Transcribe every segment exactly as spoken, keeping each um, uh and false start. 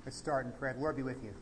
Let's start in prayer. The Lord be with you.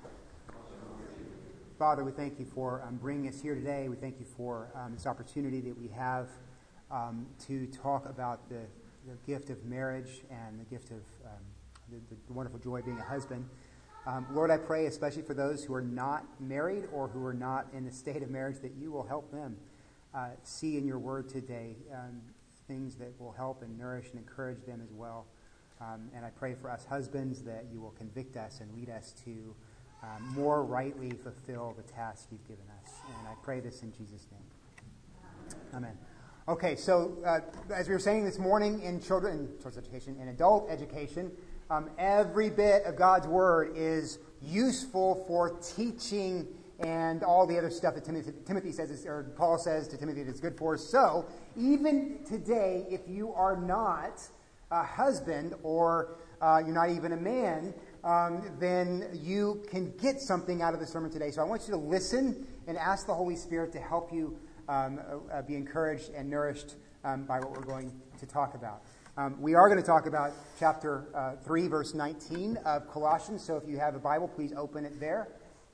Father, we thank you for um, bringing us here today. We thank you for um, this opportunity that we have um, to talk about the, the gift of marriage and the gift of um, the, the wonderful joy of being a husband. Um, Lord, I pray especially for those who are not married or who are not in the state of marriage that you will help them uh, see in your word today um, things that will help and nourish and encourage them as well. Um, and I pray for us husbands that you will convict us and lead us to um, more rightly fulfill the task you've given us. And I pray this in Jesus' name. Amen. Okay, so uh, as we were saying this morning in children, in children's education, in adult education, um, every bit of God's Word is useful for teaching and all the other stuff that Timothy, Timothy says, is, or Paul says to Timothy that it's good for. So even today, if you are not a husband or uh, you're not even a man, um, then you can get something out of the sermon today. So I want you to listen and ask the Holy Spirit to help you um, uh, be encouraged and nourished um, by what we're going to talk about. Um, we are going to talk about chapter uh, three, verse nineteen of Colossians. So if you have a Bible, please open it there.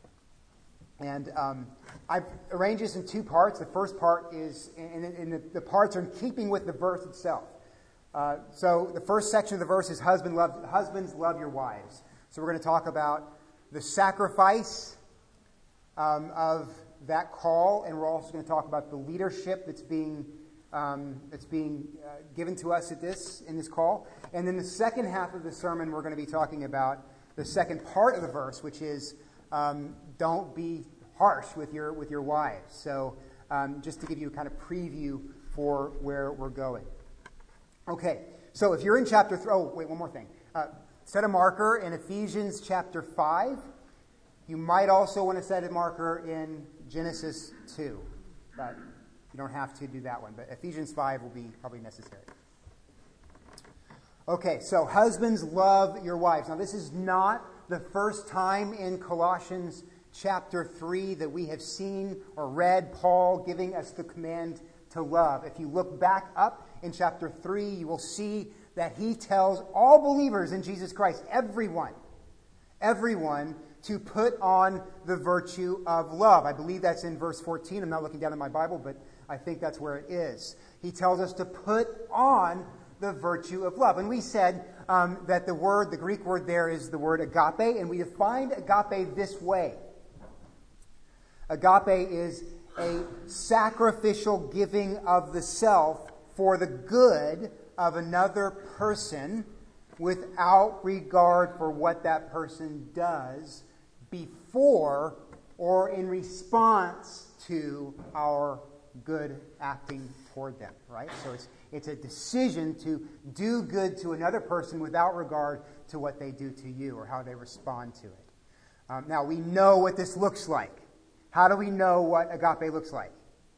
And um, I've arranged this in two parts. The first part is, and, and the, the parts are in keeping with the verse itself. Uh, so the first section of the verse is husband love, husbands love your wives. So we're going to talk about the sacrifice um, of that call, and we're also going to talk about the leadership that's being um, that's being uh, given to us at this in this call. And then the second half of the sermon, we're going to be talking about the second part of the verse, which is um, don't be harsh with your with your wives. So um, just to give you a kind of preview for where we're going. Okay, so if you're in chapter three, oh, wait, one more thing. Uh, set a marker in Ephesians chapter five. You might also want to set a marker in Genesis two. But you don't have to do that one. But Ephesians five will be probably necessary. Okay, so husbands love your wives. Now, this is not the first time in Colossians chapter three that we have seen or read Paul giving us the command to love. If you look back up in chapter three, you will see that he tells all believers in Jesus Christ, everyone, everyone, to put on the virtue of love. I believe that's in verse fourteen. I'm not looking down at my Bible, but I think that's where it is. He tells us to put on the virtue of love. And we said um, that the word, the Greek word there is the word agape, and we defined agape this way. Agape is a sacrificial giving of the self for the good of another person without regard for what that person does before or in response to our good acting toward them, right? So it's it's a decision to do good to another person without regard to what they do to you or how they respond to it. Um, now, we know what this looks like. How do we know what agape looks like?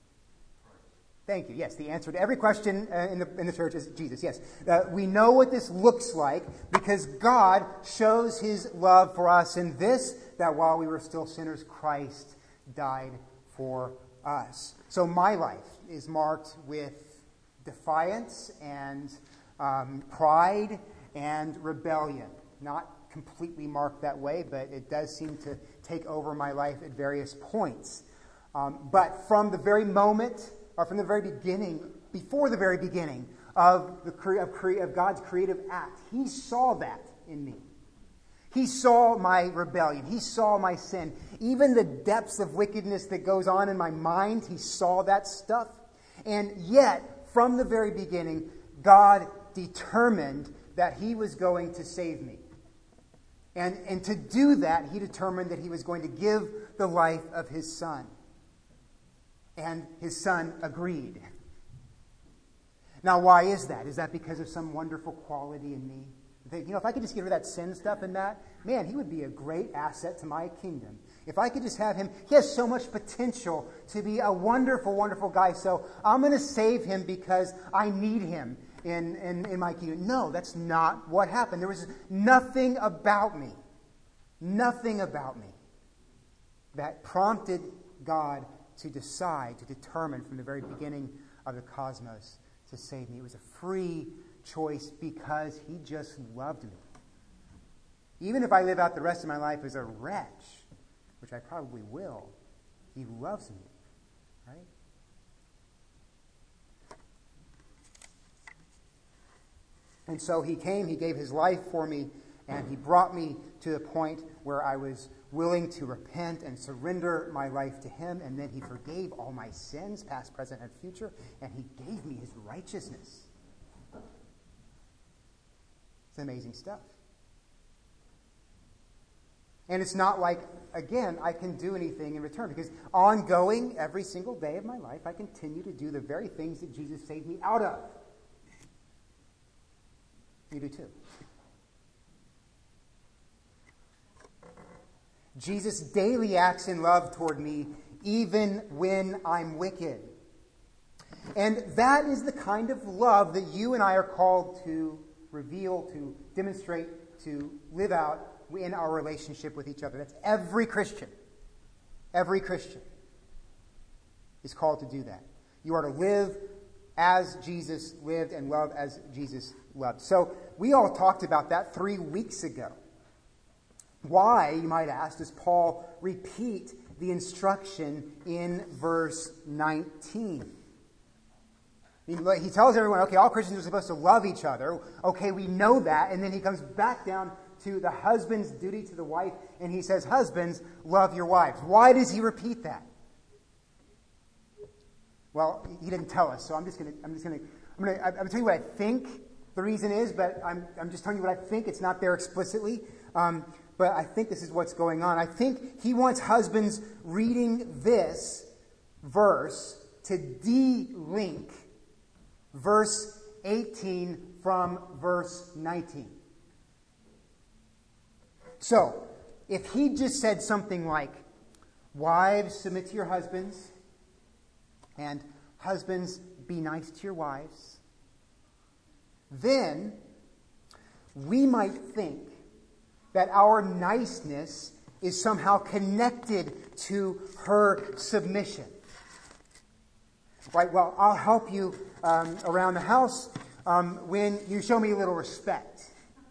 Thank you. Yes, the answer to every question uh, in the in the church is Jesus. Yes, uh, we know what this looks like because God shows His love for us in this, that while we were still sinners, Christ died for us. So my life is marked with defiance and um, pride and rebellion. Not completely marked that way, but it does seem to take over my life at various points. Um, but from the very moment, or from the very beginning, before the very beginning of the cre- of, cre- of God's creative act, He saw that in me. He saw my rebellion. He saw my sin. Even the depths of wickedness that goes on in my mind, He saw that stuff. And yet, from the very beginning, God determined that He was going to save me. And, and to do that, He determined that He was going to give the life of His Son. And His Son agreed. Now, why is that? Is that because of some wonderful quality in me? You know, if I could just get rid of that sin stuff and that, man, He would be a great asset to my kingdom. If I could just have Him, He has so much potential to be a wonderful, wonderful guy. So I'm going to save Him because I need Him in, in, in my kingdom. No, that's not what happened. There was nothing about me, nothing about me that prompted God to decide, to determine from the very beginning of the cosmos to save me. It was a free choice because He just loved me. Even if I live out the rest of my life as a wretch, which I probably will, he loves me, right? And so he came, he gave his life for me, and he brought me to the point where I was willing to repent and surrender my life to him, and then he forgave all my sins, past, present, and future, and he gave me his righteousness. It's amazing stuff. And it's not like, again, I can do anything in return, because ongoing, every single day of my life, I continue to do the very things that Jesus saved me out of. You do too. Jesus daily acts in love toward me, even when I'm wicked. And that is the kind of love that you and I are called to reveal, to demonstrate, to live out in our relationship with each other. That's every Christian. Every Christian is called to do that. You are to live as Jesus lived and love as Jesus loved. So we all talked about that three weeks ago. Why, you might ask, does Paul repeat the instruction in verse nineteen? I mean, he tells everyone, okay, all Christians are supposed to love each other. Okay, we know that. And then he comes back down to the husband's duty to the wife, and he says, husbands, love your wives. Why does he repeat that? Well, he didn't tell us, so I'm just going to, I'm just going to, I'm going to, I'm going to tell you what I think the reason is, but I'm, I'm just telling you what I think. It's not there explicitly. Um, But I think this is what's going on. I think he wants husbands reading this verse to de-link verse eighteen from verse nineteen. So, if he just said something like, wives, submit to your husbands, and husbands, be nice to your wives, then we might think that our niceness is somehow connected to her submission. Right? Well, I'll help you um, around the house um, when you show me a little respect.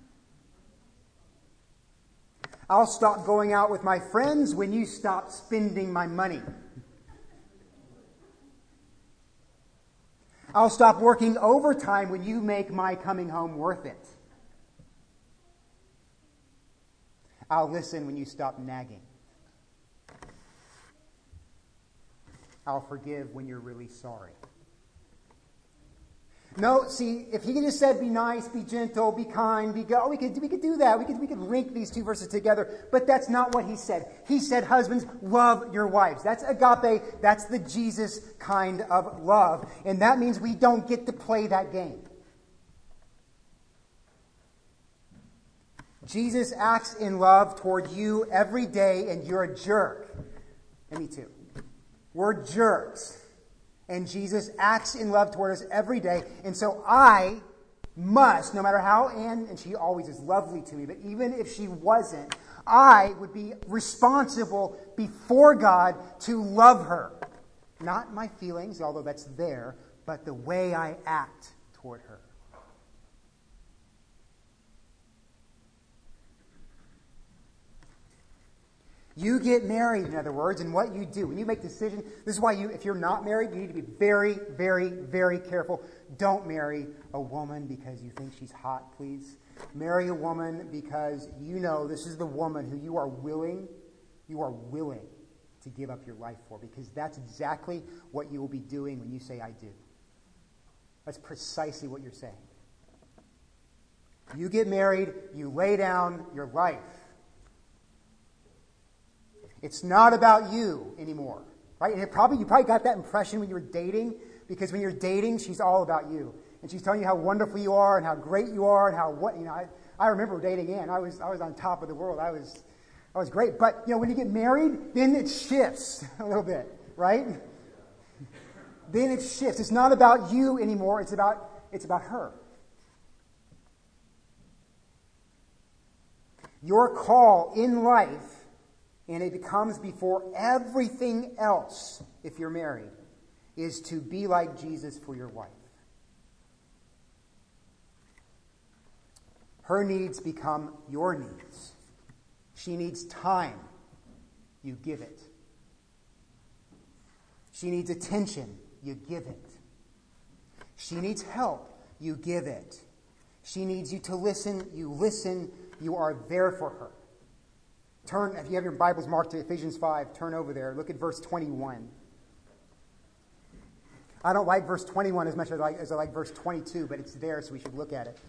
I'll stop going out with my friends when you stop spending my money. I'll stop working overtime when you make my coming home worth it. I'll listen when you stop nagging. I'll forgive when you're really sorry. No, see, if he could just said, be nice, be gentle, be kind, be good, oh, we could, we could do that. We could, we could link these two verses together. But that's not what he said. He said, husbands, love your wives. That's agape. That's the Jesus kind of love. And that means we don't get to play that game. Jesus acts in love toward you every day, and you're a jerk. And me too. We're jerks. And Jesus acts in love toward us every day. And so I must, no matter how Anne, and she always is lovely to me, but even if she wasn't, I would be responsible before God to love her. Not my feelings, although that's there, but the way I act toward her. You get married, in other words, and what you do. When you make decisions, this is why you, if you're not married, you need to be very, very, very careful. Don't marry a woman because you think she's hot, please. Marry a woman because you know this is the woman who you are willing, you are willing to give up your life for, because that's exactly what you will be doing when you say, I do. That's precisely what you're saying. You get married, you lay down your life. It's not about you anymore, right? And it probably you probably got that impression when you were dating, because when you're dating, she's all about you, and she's telling you how wonderful you are and how great you are and how what you know. I, I remember dating Ann. I was I was on top of the world. I was I was great. But you know, when you get married, then it shifts a little bit, right? Then it shifts. It's not about you anymore. It's about it's about her. Your call in life. And it becomes before everything else, if you're married, is to be like Jesus for your wife. Her needs become your needs. She needs time. You give it. She needs attention. You give it. She needs help. You give it. She needs you to listen. You listen. You are there for her. Turn, if you have your Bibles marked to Ephesians five, turn over there. Look at verse twenty-one. I don't like verse twenty-one as much as I like, as I like verse twenty-two, but it's there, so we should look at it.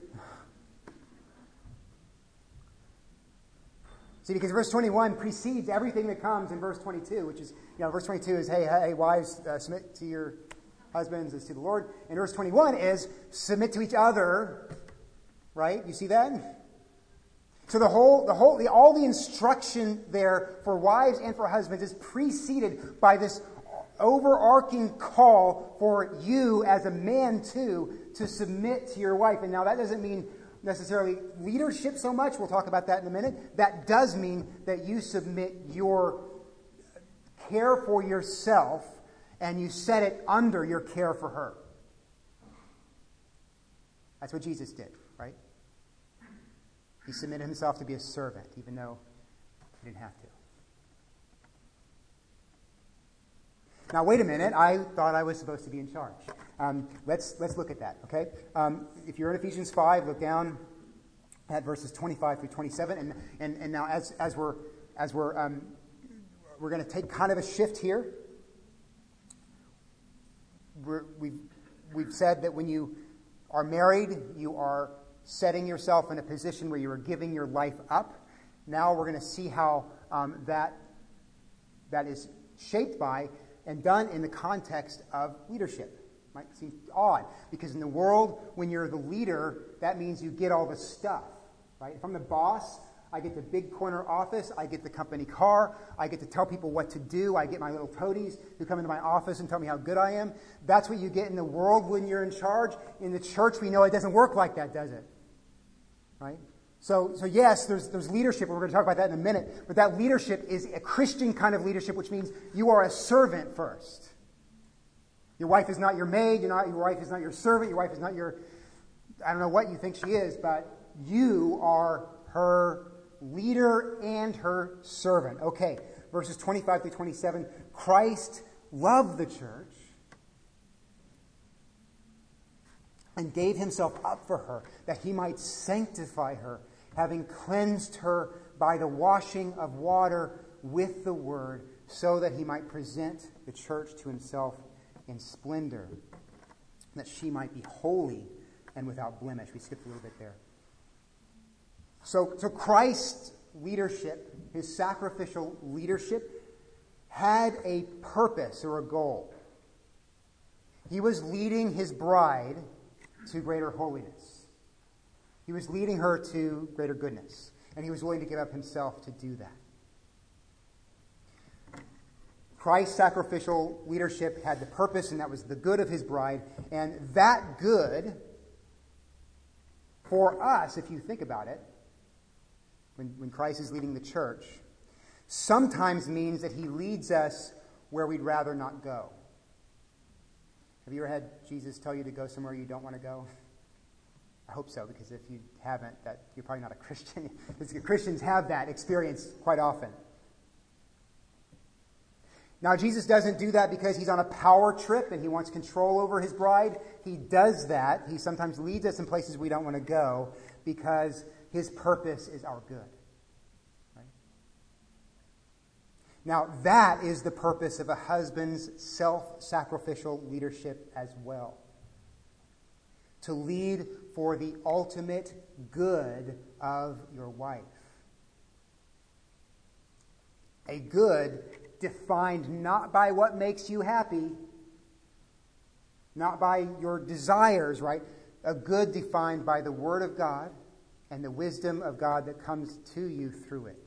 See, because verse twenty-one precedes everything that comes in verse twenty-two, which is, you know, verse twenty-two is, hey, hey, wives, uh, submit to your husbands as to the Lord. And verse twenty-one is, submit to each other, right? You see that? So the whole, the whole, the, all the instruction there for wives and for husbands is preceded by this overarching call for you as a man too to submit to your wife. And now that doesn't mean necessarily leadership so much. We'll talk about that in a minute. That does mean that you submit your care for yourself and you set it under your care for her. That's what Jesus did, right? He submitted himself to be a servant, even though he didn't have to. Now, wait a minute. I thought I was supposed to be in charge. Um, let's let's look at that, okay? Um, if you're in Ephesians five, look down at verses twenty-five through twenty-seven, and and, and now as as we're as we're um, we're going to take kind of a shift here. We're, we've we've said that when you are married, you are setting yourself in a position where you are giving your life up. Now we're going to see how um, that that is shaped by and done in the context of leadership. Might seem odd, because in the world, when you're the leader, that means you get all the stuff, right? If I'm the boss, I get the big corner office, I get the company car, I get to tell people what to do, I get my little toadies who come into my office and tell me how good I am. That's what you get in the world when you're in charge. In the church, we know it doesn't work like that, does it? Right? So, so yes, there's, there's leadership, and we're going to talk about that in a minute, but that leadership is a Christian kind of leadership, which means you are a servant first. Your wife is not your maid, you're not, your wife is not your servant, your wife is not your, I don't know what you think she is, but you are her leader and her servant. Okay, verses twenty-five through twenty-seven, Christ loved the church and gave himself up for her, that he might sanctify her, having cleansed her by the washing of water with the word, so that he might present the church to himself in splendor, that she might be holy and without blemish. We skipped a little bit there. So, so Christ's leadership, his sacrificial leadership, had a purpose or a goal. He was leading his bride to greater holiness. He was leading her to greater goodness. And he was willing to give up himself to do that. Christ's sacrificial leadership had the purpose, and that was the good of his bride. And that good, for us, if you think about it, when, when Christ is leading the church, sometimes means that he leads us where we'd rather not go. Have you ever had Jesus tell you to go somewhere you don't want to go? I hope so, because if you haven't, that you're probably not a Christian. Because Christians have that experience quite often. Now, Jesus doesn't do that because he's on a power trip and he wants control over his bride. He does that. He sometimes leads us in places we don't want to go because his purpose is our good. Right? Now, that is the purpose of a husband's self-sacrificial leadership as well. To lead for the ultimate good of your wife. A good defined not by what makes you happy, not by your desires, right? A good defined by the Word of God and the wisdom of God that comes to you through it.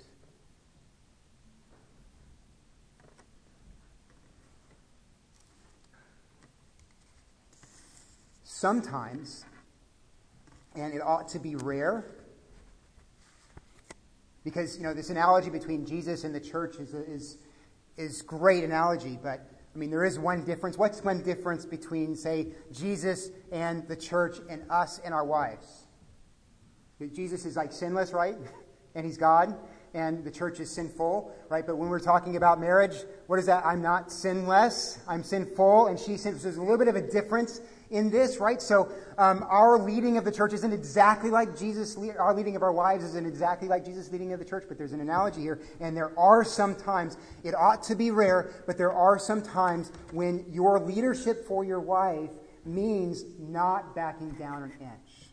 Sometimes, and it ought to be rare, because, you know, this analogy between Jesus and the church is is is great analogy, but I mean, there is one difference. What's one difference between, say, Jesus and the church and us and our wives? Jesus is like sinless, right? And he's God. and the church is sinful, right? But when we're talking about marriage, what is that? I'm not sinless, I'm sinful, and she sinful. So there's a little bit of a difference in this, right? So um, our leading of the church isn't exactly like Jesus, our leading of our wives isn't exactly like Jesus' leading of the church, but there's an analogy here. And there are some times, it ought to be rare, but there are some times when your leadership for your wife means not backing down an inch.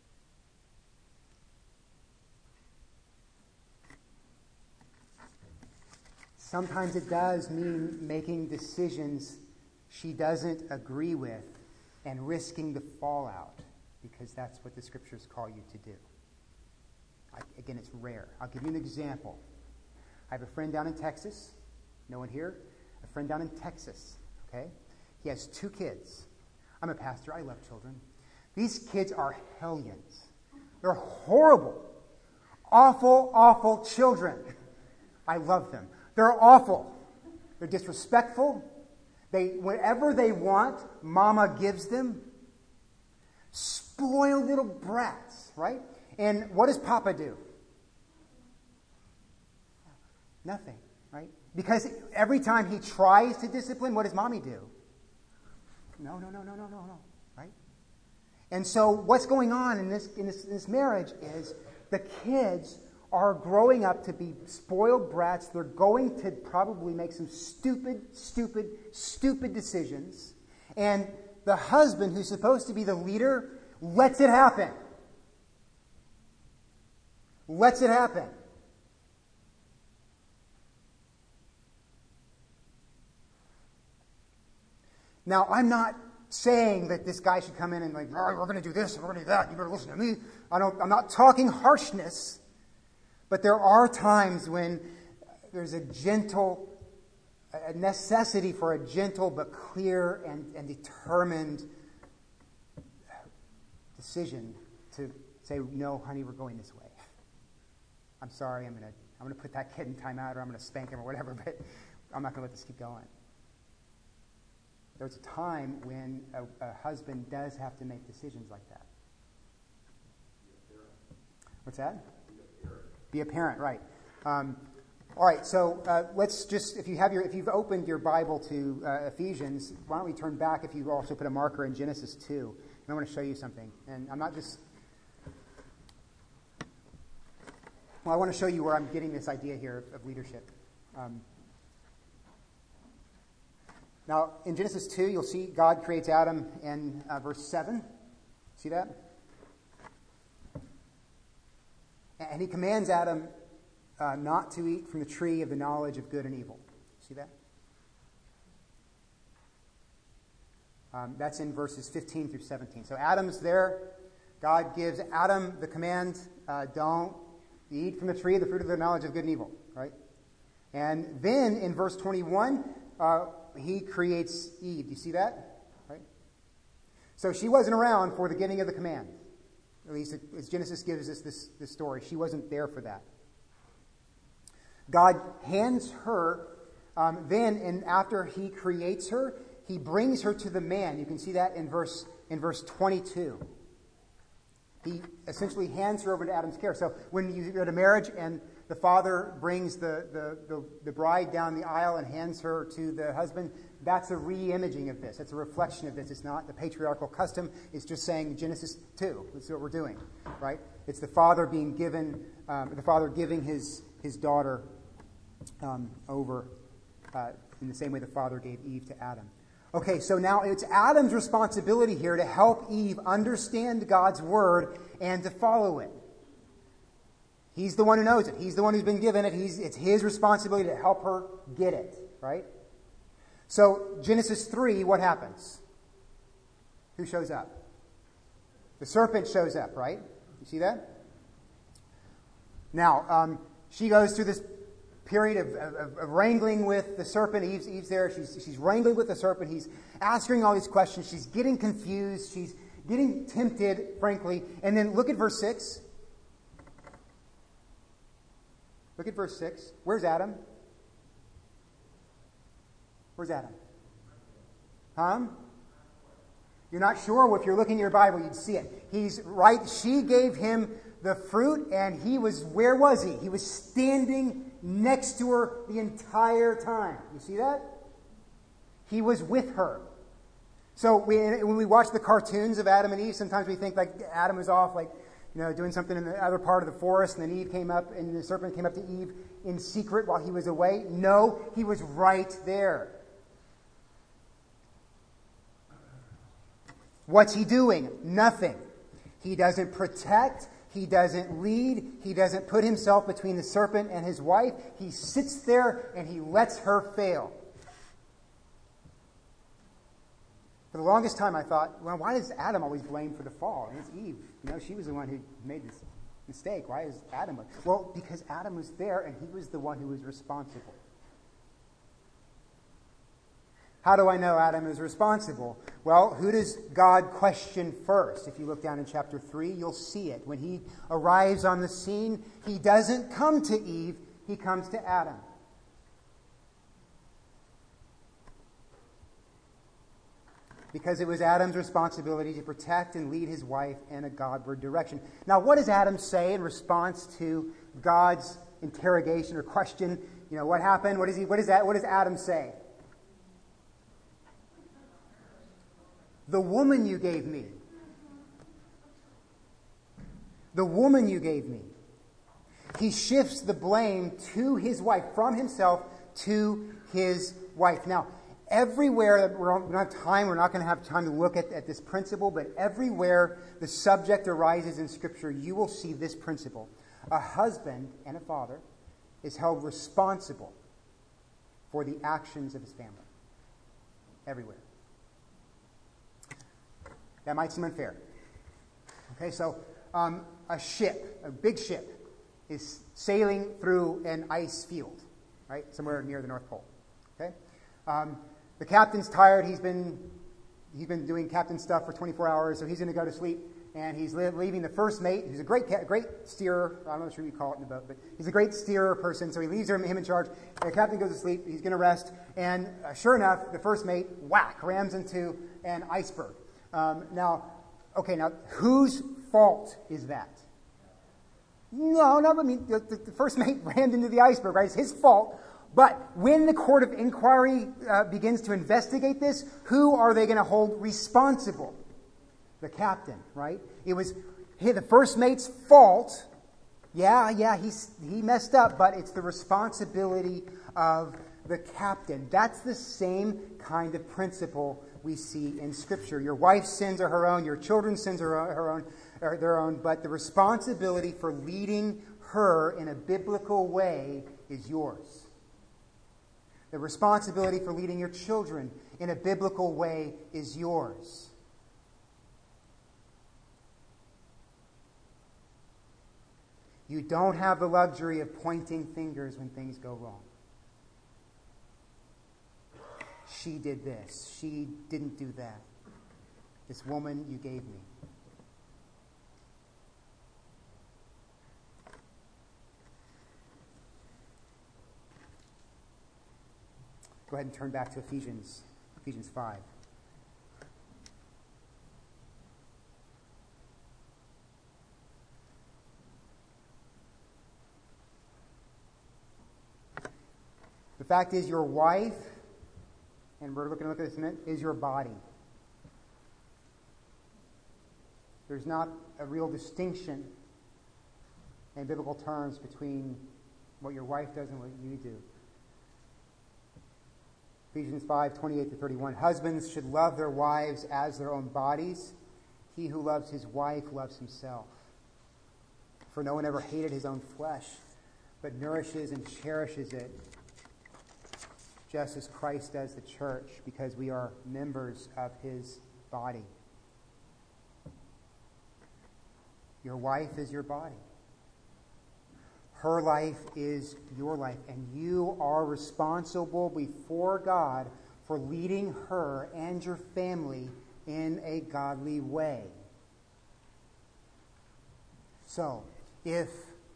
Sometimes it does mean making decisions she doesn't agree with and risking the fallout, because that's what the scriptures call you to do. I, again, it's rare. I'll give you an example. I have a friend down in Texas. No one here? A friend down in Texas, okay? He has two kids. I'm a pastor. I love children. These kids are hellions. They're horrible, awful, awful children. I love them. They're awful. They're disrespectful. They, whatever they want, mama gives them. Spoiled little brats, right? And what does Papa do? Nothing, right? Because every time he tries to discipline, what does mommy do? No, no, no, no, no, no, no, right? And so what's going on in this, in this, in this marriage is the kids are growing up to be spoiled brats. They're going to probably make some stupid, stupid, stupid decisions. And the husband, who's supposed to be the leader, lets it happen. Lets it happen. Now, I'm not saying that this guy should come in and like, all right, we're going to do this and we're going to do that. You better listen to me. I don't, I'm not talking harshness. But there are times when there's a gentle, a necessity for a gentle but clear and, and determined decision to say, no, honey, we're going this way. I'm sorry, I'm going to I'm going to put that kid in timeout, or I'm going to spank him or whatever, but I'm not going to let this keep going. There's a time when a, a husband does have to make decisions like that. What's that? Be a parent, right. Um, all right, so uh, let's just, if you have your, if you've opened your Bible to uh, Ephesians, why don't we turn back if you also put a marker in Genesis two. And I want to show you something. And I'm not just, well, I want to show you where I'm getting this idea here of, of leadership. Um, now, in Genesis two, you'll see God creates Adam in uh, verse seven. See that? And he commands Adam uh, not to eat from the tree of the knowledge of good and evil. See that? Um, that's in verses fifteen through seventeen. So Adam's there. God gives Adam the command, uh, don't eat from the tree of the fruit of the knowledge of good and evil. Right? And then in verse twenty-one, uh, he creates Eve. Do you see that? Right? So she wasn't around for the giving of the command. At least as Genesis gives us this, this story. She wasn't there for that. God hands her, um, then, and after he creates her, he brings her to the man. You can see that in verse in verse twenty-two. He essentially hands her over to Adam's care. So when you go to marriage and the father brings the, the, the, the bride down the aisle and hands her to the husband, that's a re-imaging of this. It's a reflection of this. It's not the patriarchal custom. It's just saying Genesis two. That's what we're doing, right? It's the father being given, um, the father giving his, his daughter um, over uh, in the same way the father gave Eve to Adam. Okay, so now it's Adam's responsibility here to help Eve understand God's word and to follow it. He's the one who knows it. He's the one who's been given it. He's, it's his responsibility to help her get it, right? So Genesis three, what happens? Who shows up? The serpent shows up, right? You see that? Now, um, she goes through this period of, of, of wrangling with the serpent. Eve's, Eve's there. She's, she's wrangling with the serpent. He's asking all these questions. She's getting confused. She's getting tempted, frankly. And then look at verse six. Look at verse six. Where's Adam? Where's Adam? Huh? You're not sure? Well, if you're looking in your Bible, you'd see it. He's right. She gave him the fruit, and he was, where was he? He was standing next to her the entire time. You see that? He was with her. So we, when we watch the cartoons of Adam and Eve, sometimes we think like Adam was off, like, you know, doing something in the other part of the forest, and then Eve came up, and the serpent came up to Eve in secret while he was away. No, he was right there. What's he doing? Nothing. He doesn't protect. He doesn't lead. He doesn't put himself between the serpent and his wife. He sits there and he lets her fail. For the longest time I thought, well, why does Adam always blame for the fall? And it's Eve. You know, she was the one who made this mistake. Why is Adam? Well, because Adam was there and he was the one who was responsible. How do I know Adam is responsible? Well, who does God question first? If you look down in chapter three, you'll see it. When he arrives on the scene, he doesn't come to Eve, he comes to Adam. Because it was Adam's responsibility to protect and lead his wife in a Godward direction. Now, what does Adam say in response to God's interrogation or question? You know, what happened? What, is he, what, is that, what does Adam say? The woman you gave me. The woman you gave me. He shifts the blame to his wife, from himself to his wife. Now, everywhere, we don't have time, we're not going to have time to look at, at this principle, but everywhere the subject arises in Scripture, you will see this principle. A husband and a father is held responsible for the actions of his family. Everywhere. That might seem unfair. Okay, so um, a ship, a big ship, is sailing through an ice field, right, somewhere near the North Pole. Okay, um, the captain's tired. He's been he's been doing captain stuff for twenty-four hours, so he's going to go to sleep. And he's leaving the first mate, who's a great great steerer. I'm not sure what you call it in the boat, but he's a great steerer person. So he leaves him, him in charge. And the captain goes to sleep. He's going to rest. And uh, sure enough, the first mate, whack, rams into an iceberg. Um, now, okay, now, whose fault is that? No, no, I mean, the, the, the first mate rammed into the iceberg, right? It's his fault. But when the court of inquiry uh, begins to investigate this, who are they going to hold responsible? The captain, right? It was hey, the first mate's fault. Yeah, yeah, he's, he messed up, but it's the responsibility of the captain. That's the same kind of principle we see in Scripture. Your wife's sins are her own, your children's sins are her own, are their own, but the responsibility for leading her in a biblical way is yours. The responsibility for leading your children in a biblical way is yours. You don't have the luxury of pointing fingers when things go wrong. She did this. She didn't do that. This woman you gave me. Go ahead and turn back to Ephesians, Ephesians five. The fact is, your wife, and we're going to look at this in a minute, is your body. There's not a real distinction in biblical terms between what your wife does and what you do. Ephesians five, twenty-eight to thirty-one. Husbands should love their wives as their own bodies. He who loves his wife loves himself. For no one ever hated his own flesh, but nourishes and cherishes it, just as Christ does the church, because we are members of his body. Your wife is your body. Her life is your life, and you are responsible before God for leading her and your family in a godly way. So, if,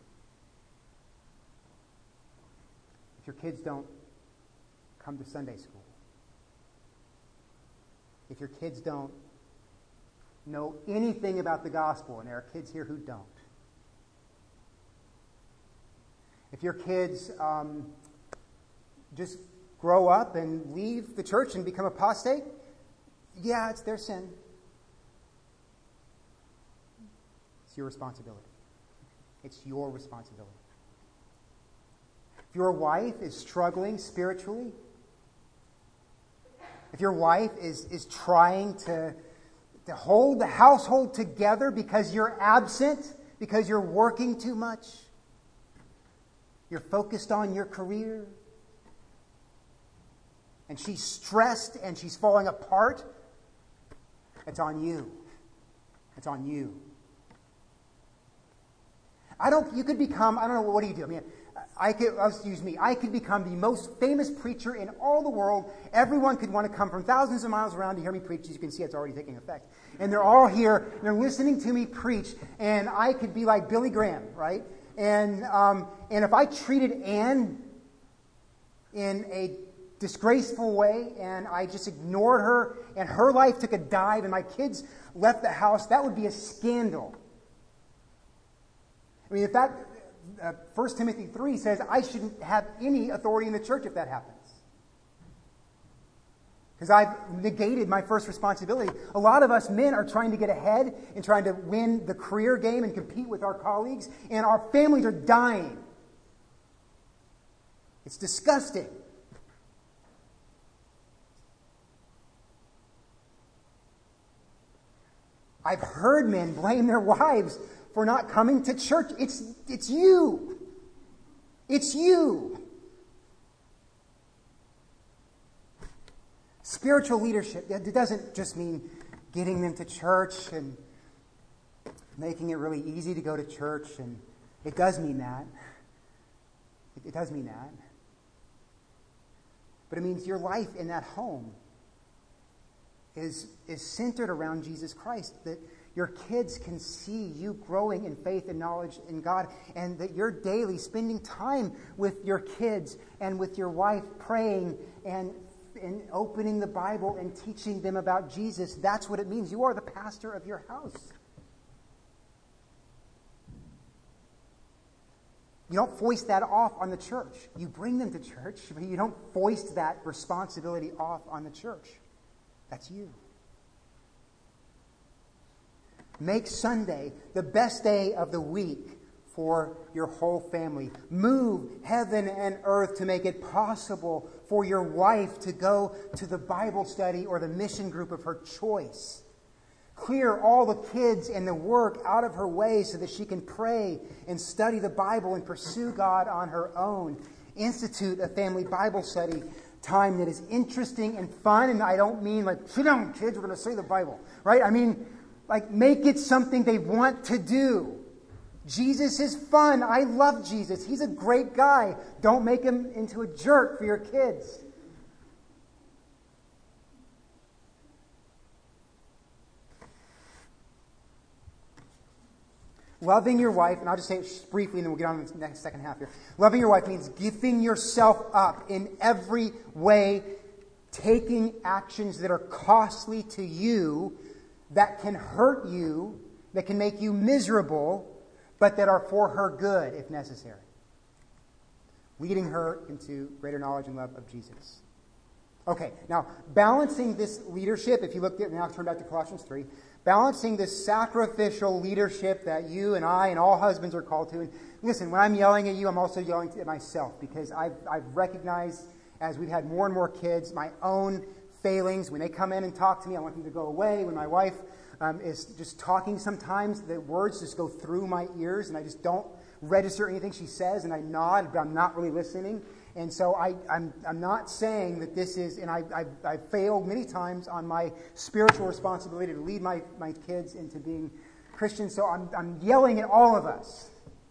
if your kids don't come to Sunday school, if your kids don't know anything about the gospel, and there are kids here who don't, If your kids um, just grow up and leave the church and become apostate, yeah, it's their sin. It's your responsibility. It's your responsibility. If your wife is struggling spiritually, if your wife is, is trying to, to hold the household together because you're absent, because you're working too much, you're focused on your career, and she's stressed and she's falling apart, it's on you. It's on you. I don't, you could become, I don't know, what do you do? I mean, I could, let's use me. I could become the most famous preacher in all the world. Everyone could want to come from thousands of miles around to hear me preach. As you can see, it's already taking effect. And they're all here, and they're listening to me preach. And I could be like Billy Graham, right? And, um, and if I treated Anne in a disgraceful way, and I just ignored her, and her life took a dive, and my kids left the house, that would be a scandal. I mean, if that, uh, First Timothy three says I shouldn't have any authority in the church if that happens. Because I've negated my first responsibility. A lot of us men are trying to get ahead and trying to win the career game and compete with our colleagues, and our families are dying. It's disgusting. I've heard men blame their wives for not coming to church. It's, it's you. It's you. Spiritual leadership, it doesn't just mean getting them to church and making it really easy to go to church. And it does mean that. It, it does mean that. But it means your life in that home is, is centered around Jesus Christ. That your kids can see you growing in faith and knowledge in God, and that you're daily spending time with your kids and with your wife praying and, and opening the Bible and teaching them about Jesus. That's what it means. You are the pastor of your house. You don't foist that off on the church. You bring them to church, but you don't foist that responsibility off on the church. That's you. Make Sunday the best day of the week for your whole family. Move heaven and earth to make it possible for your wife to go to the Bible study or the mission group of her choice. Clear all the kids and the work out of her way so that she can pray and study the Bible and pursue God on her own. Institute a family Bible study time that is interesting and fun. And I don't mean like, sit down, kids, we're going to study the Bible. Right? I mean, like, make it something they want to do. Jesus is fun. I love Jesus. He's a great guy. Don't make him into a jerk for your kids. Loving your wife, and I'll just say it briefly and then we'll get on to the next second half here. Loving your wife means giving yourself up in every way, taking actions that are costly to you, that can hurt you, that can make you miserable, but that are for her good if necessary. Leading her into greater knowledge and love of Jesus. Okay, now balancing this leadership, if you look at, now turn back to Colossians three, balancing this sacrificial leadership that you and I and all husbands are called to. And listen, when I'm yelling at you, I'm also yelling at myself, because I've, I've recognized, as we've had more and more kids, my own failings. When they come in and talk to me, I want them to go away. When my wife um, is just talking sometimes, the words just go through my ears and I just don't register anything she says, and I nod, but I'm not really listening. And so I, I'm, I'm not saying that this is, and I, I've, I've failed many times on my spiritual responsibility to lead my, my kids into being Christians, so I'm, I'm yelling at all of us.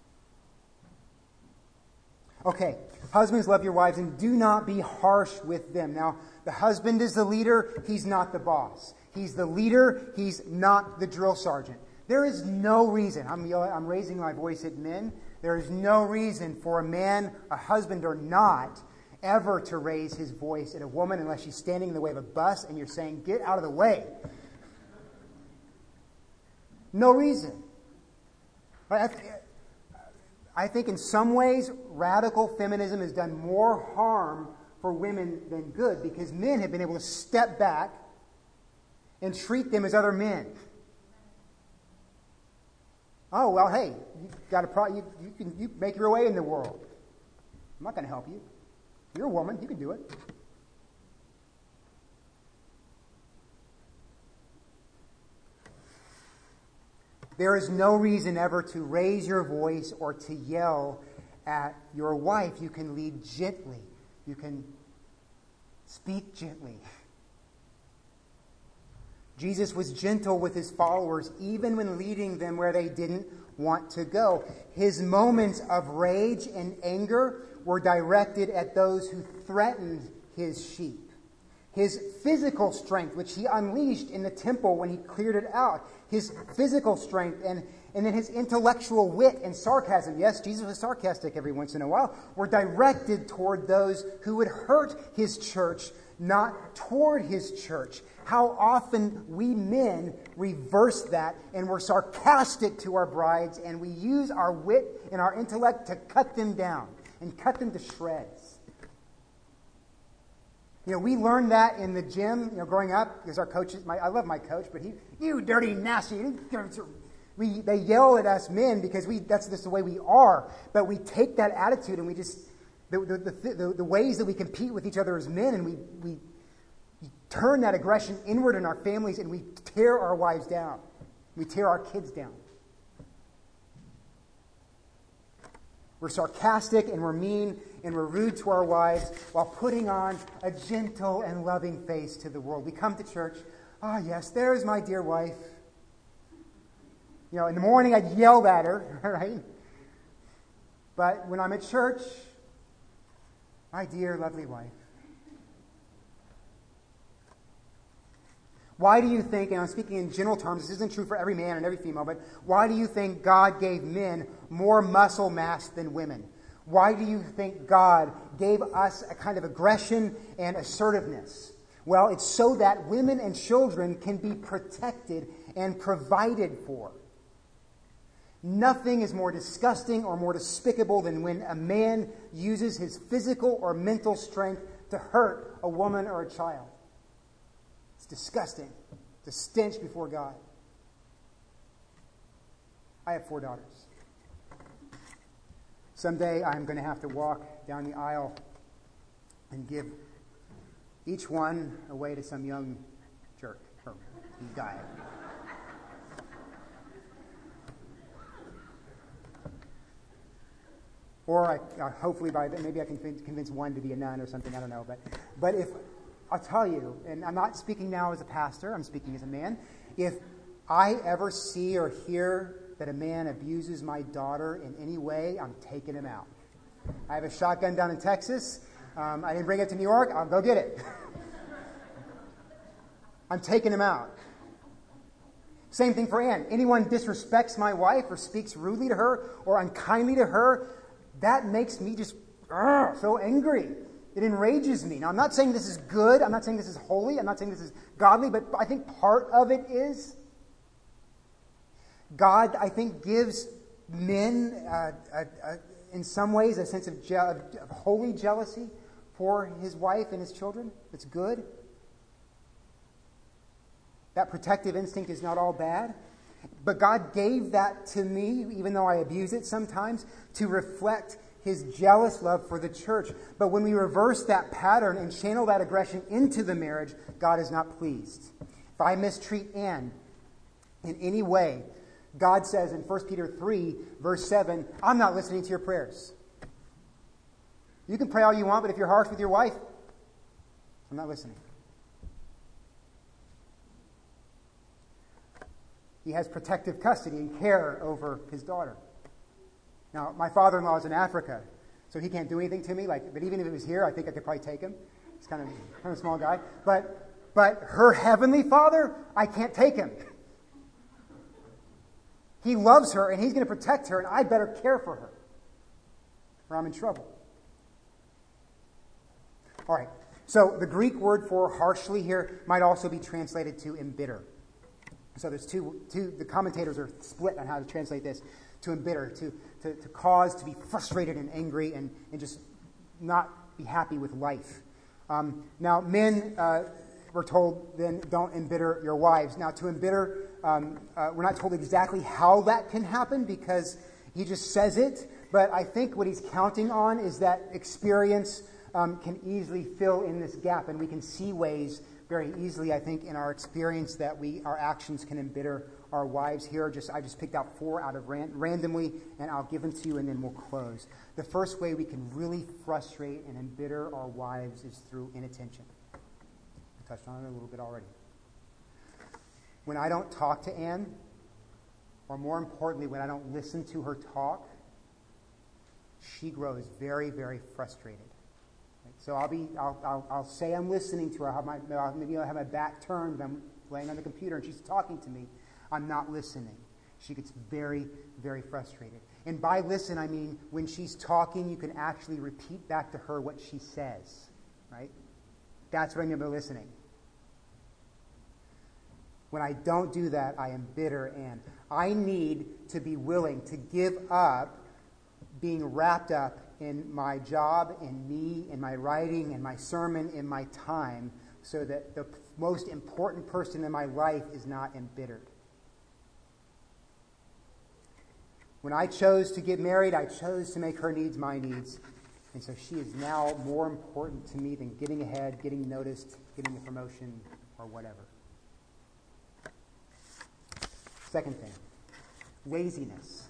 Okay, husbands, love your wives and do not be harsh with them. Now, the husband is the leader, he's not the boss. He's the leader, he's not the drill sergeant. There is no reason, I'm, yelling, I'm raising my voice at men, there is no reason for a man, a husband or not, ever to raise his voice at a woman unless she's standing in the way of a bus and you're saying, get out of the way. No reason. I think in some ways, radical feminism has done more harm for women than good, because men have been able to step back and treat them as other men. Oh, well, hey, you got a pro- you, you can you make your way in the world. I'm not going to help you. You're a woman. You can do it. There is no reason ever to raise your voice or to yell at your wife. You can lead gently. You can speak gently. Jesus was gentle with his followers, even when leading them where they didn't want to go. His moments of rage and anger were directed at those who threatened his sheep. His physical strength, which he unleashed in the temple when he cleared it out, his physical strength, and, and then his intellectual wit and sarcasm, yes, Jesus was sarcastic every once in a while, were directed toward those who would hurt his church, not toward his church. How often we men reverse that, and we're sarcastic to our brides, and we use our wit and our intellect to cut them down and cut them to shreds. You know, we learned that in the gym, you know, growing up, because our coaches, my, I love my coach, but he, you dirty, nasty, we, they yell at us men because we, that's just the way we are. But we take that attitude and we just, the, the, the, the, the ways that we compete with each other as men, and we, we turn that aggression inward in our families, and we tear our wives down. We tear our kids down. We're sarcastic and we're mean and we're rude to our wives while putting on a gentle and loving face to the world. We come to church, ah, oh, yes, there's my dear wife. You know, in the morning I'd yell at her, right? But when I'm at church, my dear, lovely wife. Why do you think, and I'm speaking in general terms, this isn't true for every man and every female, but why do you think God gave men more muscle mass than women? Why do you think God gave us a kind of aggression and assertiveness? Well, it's so that women and children can be protected and provided for. Nothing is more disgusting or more despicable than when a man uses his physical or mental strength to hurt a woman or a child. It's disgusting. It's a stench before God. I have four daughters. Someday I'm going to have to walk down the aisle and give each one away to some young jerk or guy. Or I, uh, hopefully by then, maybe I can convince one to be a nun or something. I don't know. But, but if I'll tell you, and I'm not speaking now as a pastor, I'm speaking as a man, if I ever see or hear that a man abuses my daughter in any way, I'm taking him out. I have a shotgun down in Texas. Um, I didn't bring it to New York. I'll go get it. I'm taking him out. Same thing for Ann. Anyone disrespects my wife or speaks rudely to her or unkindly to her, that makes me just uh, so angry. It enrages me. Now, I'm not saying this is good. I'm not saying this is holy. I'm not saying this is godly. But I think part of it is God, I think, gives men, uh, uh, uh, in some ways, a sense of, je- of holy jealousy for his wife and his children. It's good. That protective instinct is not all bad. But God gave that to me, even though I abuse it sometimes, to reflect his jealous love for the church. But when we reverse that pattern and channel that aggression into the marriage, God is not pleased. If I mistreat Ann in any way, God says in First Peter three, verse seven, I'm not listening to your prayers. You can pray all you want, but if you're harsh with your wife, I'm not listening. He has protective custody and care over his daughter. Now, my father-in-law is in Africa, so he can't do anything to me. Like, but even if he was here, I think I could probably take him. He's kind of, kind of a small guy. But, but her heavenly Father, I can't take him. He loves her, and he's going to protect her, and I better care for her, or I'm in trouble. All right. So the Greek word for harshly here might also be translated to embitter. So there's two, two, the commentators are split on how to translate this. to embitter, to, to, to cause to be frustrated and angry and, and just not be happy with life. Um, now, men, uh, we're told then, don't embitter your wives. Now, to embitter, um, uh, we're not told exactly how that can happen because he just says it, but I think what he's counting on is that experience um, can easily fill in this gap, and we can see ways very easily, I think, in our experience that we our actions can embitter our wives. Here, just I just picked out four out of ran- randomly, and I'll give them to you, and then we'll close. The first way we can really frustrate and embitter our wives is through inattention. I touched on it a little bit already. When I don't talk to Anne, or more importantly, when I don't listen to her talk, she grows very, very frustrated. Right? So I'll be, I'll, I'll, I'll say I'm listening to her. I'll have my, I'll, maybe I'll have my back turned, but I'm laying on the computer and she's talking to me. I'm not listening. She gets very, very frustrated. And by listen, I mean when she's talking, you can actually repeat back to her what she says, right? That's what I mean by listening. When I don't do that, I am bitter, and I need to be willing to give up being wrapped up in my job, in me, in my writing, in my sermon, in my time, so that the most important person in my life is not embittered. When I chose to get married, I chose to make her needs my needs. And so she is now more important to me than getting ahead, getting noticed, getting the promotion, or whatever. Second thing, laziness.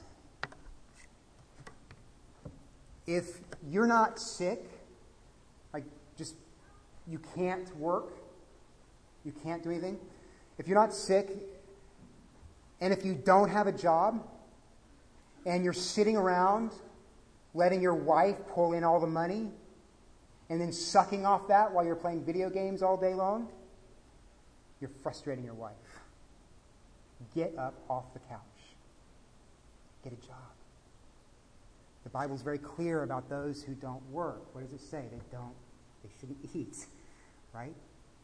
If you're not sick, like just you can't work, you can't do anything. If you're not sick, and if you don't have a job, and you're sitting around letting your wife pull in all the money and then sucking off that while you're playing video games all day long, you're frustrating your wife. Get up off the couch. Get a job. The Bible's very clear about those who don't work. What does it say? They don't, they shouldn't eat, right?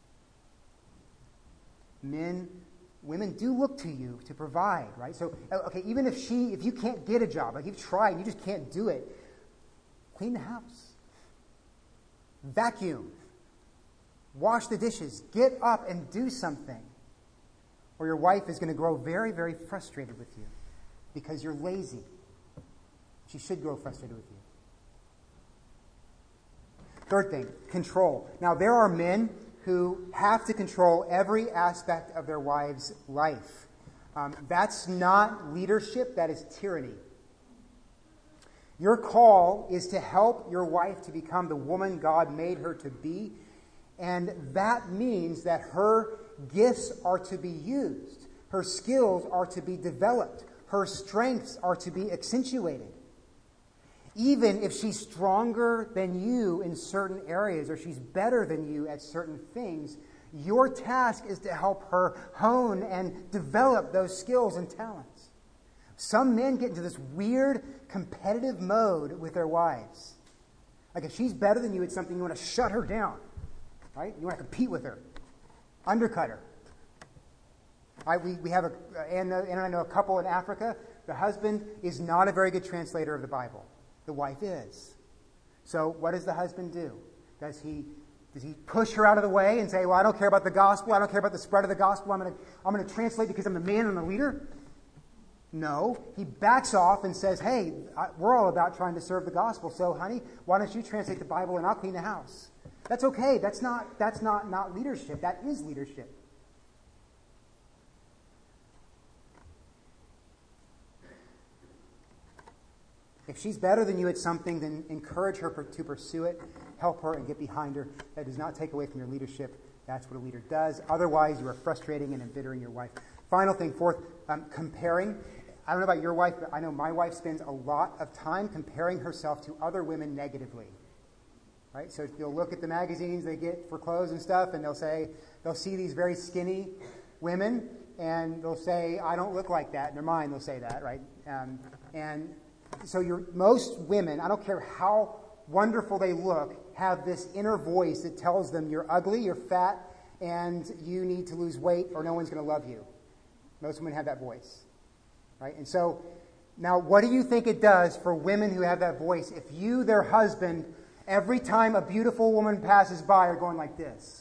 Men, women do look to you to provide, right? So, okay, even if she, if you can't get a job, like you've tried and you just can't do it, clean the house. Vacuum. Wash the dishes. Get up and do something. Or your wife is going to grow very, very frustrated with you because you're lazy. She should grow frustrated with you. Third thing, control. Now, there are men who have to control every aspect of their wives' life. Um, that's not leadership, that is tyranny. Your call is to help your wife to become the woman God made her to be, and that means that her gifts are to be used, her skills are to be developed, her strengths are to be accentuated. Even if she's stronger than you in certain areas or she's better than you at certain things, your task is to help her hone and develop those skills and talents. Some men get into this weird competitive mode with their wives. Like if she's better than you at something, you want to shut her down, right? You want to compete with her, undercut her. I, we, we have a, and, and I know a couple in Africa. The husband is not a very good translator of the Bible. The wife is. So what does the husband do? Does he does he push her out of the way and say, well, I don't care about the gospel. I don't care about the spread of the gospel. I'm going to I'm going to translate because I'm the man and the leader? No. He backs off and says, hey, I, we're all about trying to serve the gospel. So, honey, why don't you translate the Bible and I'll clean the house? That's okay. That's not that's not, not leadership. That is leadership. If she's better than you at something, then encourage her to pursue it, help her, and get behind her. That does not take away from your leadership. That's what a leader does. Otherwise, you are frustrating and embittering your wife. Final thing, fourth, um, comparing. I don't know about your wife, but I know my wife spends a lot of time comparing herself to other women negatively. Right? So you'll look at the magazines they get for clothes and stuff, and they'll say, they'll see these very skinny women, and they'll say, I don't look like that. In their mind, they'll say that, right? Um, and So you're, most women, I don't care how wonderful they look, have this inner voice that tells them you're ugly, you're fat, and you need to lose weight or no one's going to love you. Most women have that voice. Right? And so Now, what do you think it does for women who have that voice if you, their husband, every time a beautiful woman passes by, are going like this?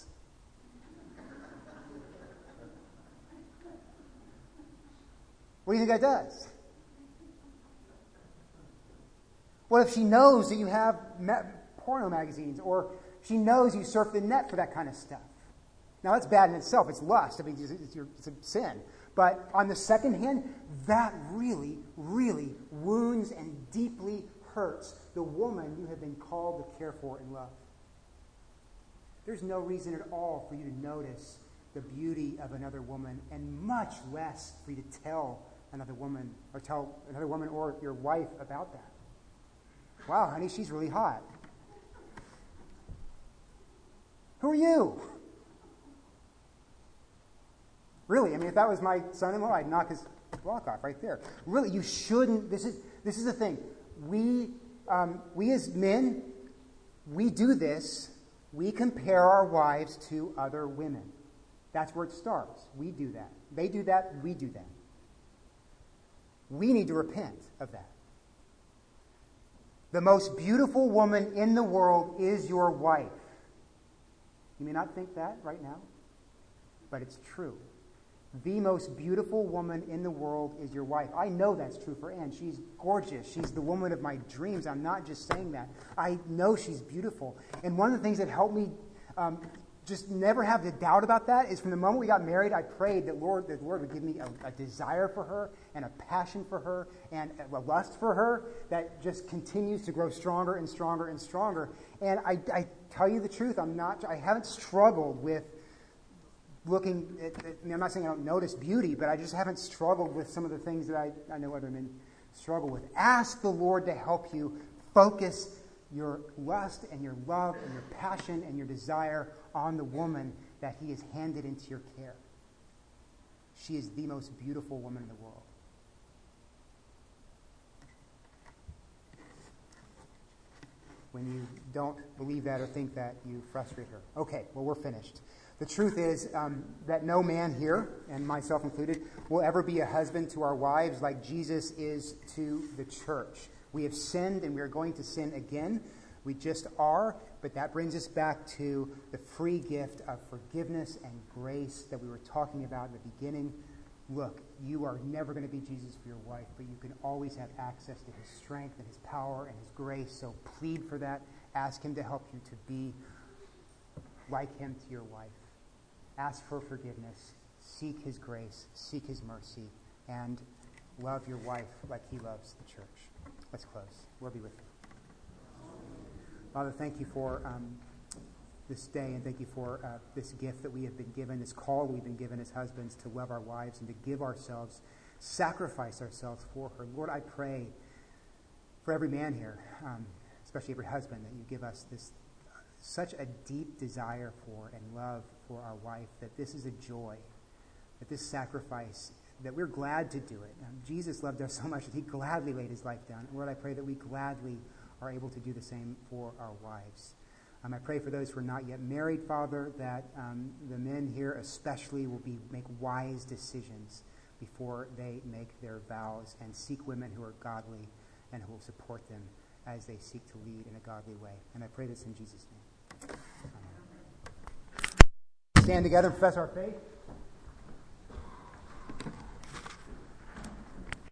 What do you think that does? What if she knows that you have ma- porno magazines, or she knows you surf the net for that kind of stuff? Now, that's bad in itself. It's lust. I mean, it's, it's, it's a sin. But on the second hand, that really, really wounds and deeply hurts the woman you have been called to care for and love. There's no reason at all for you to notice the beauty of another woman, and much less for you to tell another woman, or tell another woman or your wife about that. Wow, honey, she's really hot. Who are you? Really, I mean, if that was my son-in-law, I'd knock his block off right there. Really, you shouldn't. This is this is the thing. We um, we as men, we do this. We compare our wives to other women. That's where it starts. We do that. They do that. We do that. We need to repent of that. The most beautiful woman in the world is your wife. You may not think that right now, but it's true. The most beautiful woman in the world is your wife. I know that's true for Anne. She's gorgeous. She's the woman of my dreams. I'm not just saying that. I know she's beautiful. And one of the things that helped me um, just never have the doubt about that is from the moment we got married, I prayed that Lord, that the Lord would give me a, a desire for her and a passion for her and a lust for her that just continues to grow stronger and stronger and stronger. And I, I tell you the truth, I'm not. I haven't struggled with looking at, at, I mean, I'm not saying I don't notice beauty, but I just haven't struggled with some of the things that I, I know other men struggle with. Ask the Lord to help you focus your lust and your love and your passion and your desire on the woman that he has handed into your care. She is the most beautiful woman in the world. When you don't believe that or think that, you frustrate her. Okay, well, we're finished. The truth is um, that no man here, and myself included, will ever be a husband to our wives like Jesus is to the church. We have sinned and we are going to sin again. We just are, but that brings us back to the free gift of forgiveness and grace that we were talking about in the beginning. Look, you are never going to be Jesus for your wife, but you can always have access to his strength and his power and his grace. So plead for that. Ask him to help you to be like him to your wife. Ask for forgiveness. Seek his grace. Seek his mercy. And love your wife like he loves the church. Let's close. Lord be with you. Father, thank you for um, this day, and thank you for uh, this gift that we have been given, this call we've been given as husbands to love our wives and to give ourselves, sacrifice ourselves for her. Lord, I pray for every man here, um, especially every husband, that you give us this uh, such a deep desire for and love for our wife, that this is a joy, that this sacrifice, that we're glad to do it. Um, Jesus loved us so much that he gladly laid his life down. Lord, I pray that we gladly are able to do the same for our wives. Um, I pray for those who are not yet married, Father, that um, the men here especially will be make wise decisions before they make their vows and seek women who are godly and who will support them as they seek to lead in a godly way. And I pray this in Jesus' name. Amen. Stand together and profess our faith.